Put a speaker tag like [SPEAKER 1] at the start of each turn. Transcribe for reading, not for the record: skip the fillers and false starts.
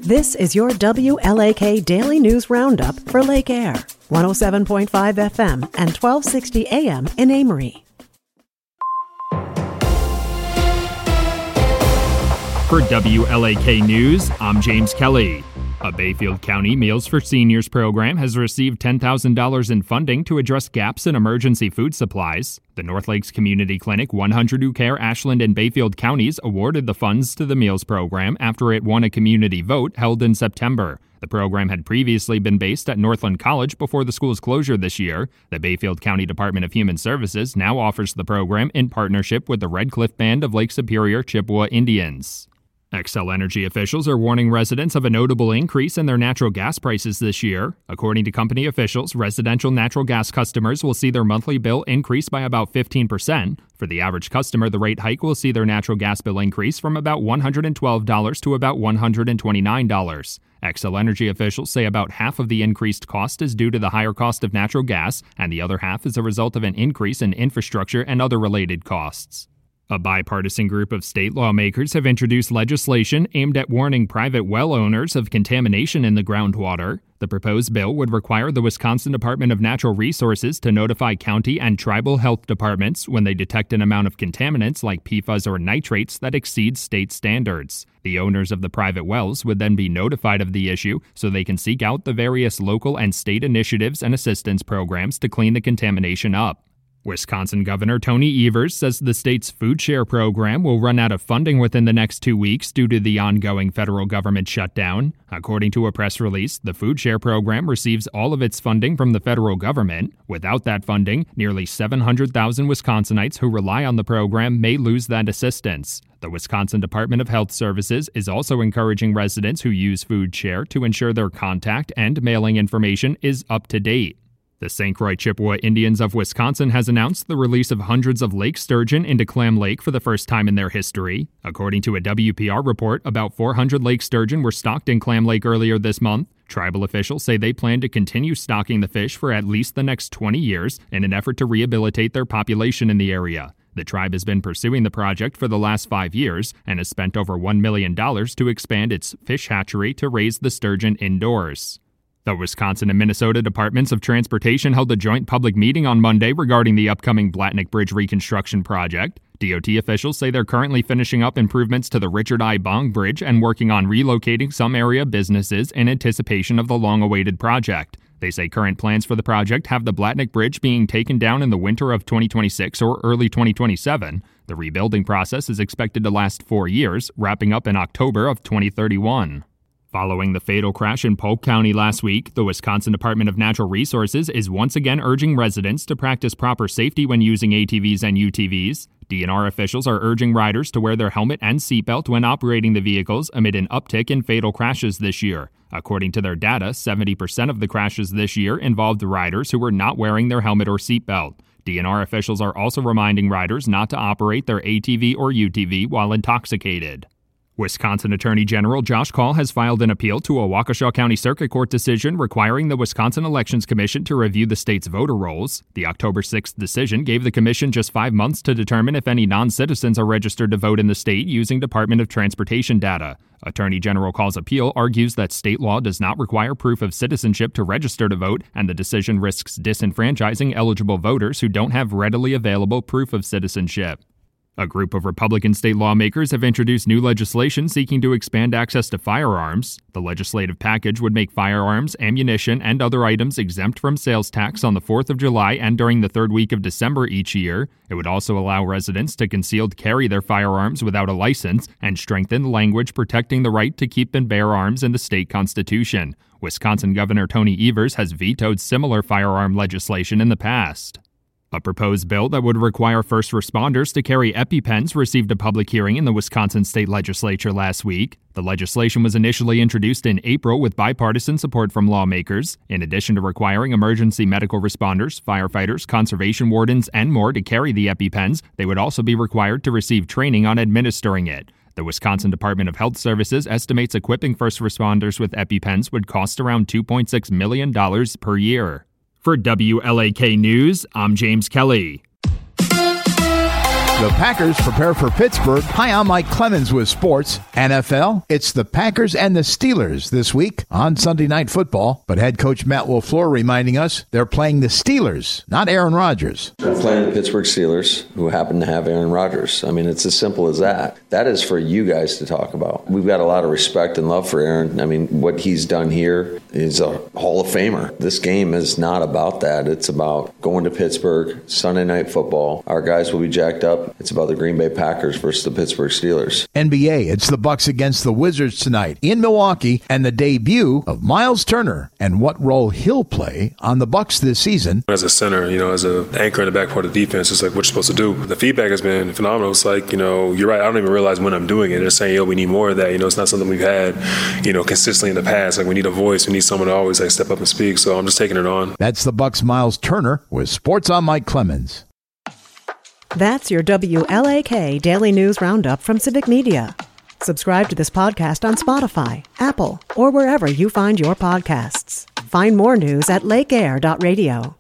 [SPEAKER 1] This is your WLAK Daily News Roundup for Lake Air, 107.5 FM and 1260 AM in Amory.
[SPEAKER 2] For WLAK News, I'm James Kelly. A Bayfield County Meals for Seniors program has received $10,000 in funding to address gaps in emergency food supplies. The North Lakes Community Clinic 100 Who Care Ashland and Bayfield counties awarded the funds to the meals program after it won a community vote held in September. The program had previously been based at Northland College before the school's closure this year. The Bayfield County Department of Human Services now offers the program in partnership with the Red Cliff Band of Lake Superior Chippewa Indians. Xcel Energy officials are warning residents of a notable increase in their natural gas prices this year. According to company officials, residential natural gas customers will see their monthly bill increase by about 15%. For the average customer, the rate hike will see their natural gas bill increase from about $112 to about $129. Xcel Energy officials say about half of the increased cost is due to the higher cost of natural gas, and the other half is a result of an increase in infrastructure and other related costs. A bipartisan group of state lawmakers have introduced legislation aimed at warning private well owners of contamination in the groundwater. The proposed bill would require the Wisconsin Department of Natural Resources to notify county and tribal health departments when they detect an amount of contaminants like PFAS or nitrates that exceeds state standards. The owners of the private wells would then be notified of the issue so they can seek out the various local and state initiatives and assistance programs to clean the contamination up. Wisconsin Governor Tony Evers says the state's food share program will run out of funding within the next 2 weeks due to the ongoing federal government shutdown. According to a press release, the food share program receives all of its funding from the federal government. Without that funding, nearly 700,000 Wisconsinites who rely on the program may lose that assistance. The Wisconsin Department of Health Services is also encouraging residents who use food share to ensure their contact and mailing information is up to date. The St. Croix Chippewa Indians of Wisconsin has announced the release of hundreds of lake sturgeon into Clam Lake for the first time in their history. According to a WPR report, about 400 lake sturgeon were stocked in Clam Lake earlier this month. Tribal officials say they plan to continue stocking the fish for at least the next 20 years in an effort to rehabilitate their population in the area. The tribe has been pursuing the project for the last 5 years and has spent over $1 million to expand its fish hatchery to raise the sturgeon indoors. The Wisconsin and Minnesota Departments of Transportation held a joint public meeting on Monday regarding the upcoming Blatnick Bridge reconstruction project. DOT officials say they're currently finishing up improvements to the Richard I. Bong Bridge and working on relocating some area businesses in anticipation of the long-awaited project. They say current plans for the project have the Blatnick Bridge being taken down in the winter of 2026 or early 2027. The rebuilding process is expected to last 4 years, wrapping up in October of 2031. Following the fatal crash in Polk County last week, the Wisconsin Department of Natural Resources is once again urging residents to practice proper safety when using ATVs and UTVs. DNR officials are urging riders to wear their helmet and seatbelt when operating the vehicles amid an uptick in fatal crashes this year. According to their data, 70% of the crashes this year involved riders who were not wearing their helmet or seatbelt. DNR officials are also reminding riders not to operate their ATV or UTV while intoxicated. Wisconsin Attorney General Josh Kaul has filed an appeal to a Waukesha County Circuit Court decision requiring the Wisconsin Elections Commission to review the state's voter rolls. The October 6th decision gave the commission just 5 months to determine if any non-citizens are registered to vote in the state using Department of Transportation data. Attorney General Kaul's appeal argues that state law does not require proof of citizenship to register to vote, and the decision risks disenfranchising eligible voters who don't have readily available proof of citizenship. A group of Republican state lawmakers have introduced new legislation seeking to expand access to firearms. The legislative package would make firearms, ammunition, and other items exempt from sales tax on the 4th of July and during the third week of December each year. It would also allow residents to concealed carry their firearms without a license and strengthen the language protecting the right to keep and bear arms in the state constitution. Wisconsin Governor Tony Evers has vetoed similar firearm legislation in the past. A proposed bill that would require first responders to carry EpiPens received a public hearing in the Wisconsin State Legislature last week. The legislation was initially introduced in April with bipartisan support from lawmakers. In addition to requiring emergency medical responders, firefighters, conservation wardens, and more to carry the EpiPens, they would also be required to receive training on administering it. The Wisconsin Department of Health Services estimates equipping first responders with EpiPens would cost around $2.6 million per year. For WLAK News, I'm James Kelly.
[SPEAKER 3] The Packers prepare for Pittsburgh. Hi, I'm Mike Clemens with sports. NFL, it's the Packers and the Steelers this week on Sunday Night Football. But head coach Matt LaFleur reminding us they're playing the Steelers, not Aaron Rodgers.
[SPEAKER 4] We're playing the Pittsburgh Steelers, who happen to have Aaron Rodgers. I mean, it's as simple as that. That is for you guys to talk about. We've got a lot of respect and love for Aaron. I mean, what he's done here is a Hall of Famer. This game is not about that. It's about going to Pittsburgh, Sunday Night Football. Our guys will be jacked up. It's about the Green Bay Packers versus the Pittsburgh Steelers.
[SPEAKER 3] NBA, it's the Bucks against the Wizards tonight in Milwaukee, and the debut of Miles Turner and what role he'll play on the Bucks this season.
[SPEAKER 5] As a center, as an anchor in the back part of the defense, it's like what you're supposed to do. The feedback has been phenomenal. It's like, you're right. I don't even realize when I'm doing it. They're saying, we need more of that. It's not something we've had, consistently in the past. Like, we need a voice. We need someone to always step up and speak. So I'm just taking it on.
[SPEAKER 3] That's the Bucks' Miles Turner with Sports on Mike Clemens.
[SPEAKER 1] That's your WLAK Daily News Roundup from Civic Media. Subscribe to this podcast on Spotify, Apple, or wherever you find your podcasts. Find more news at lakeair.radio.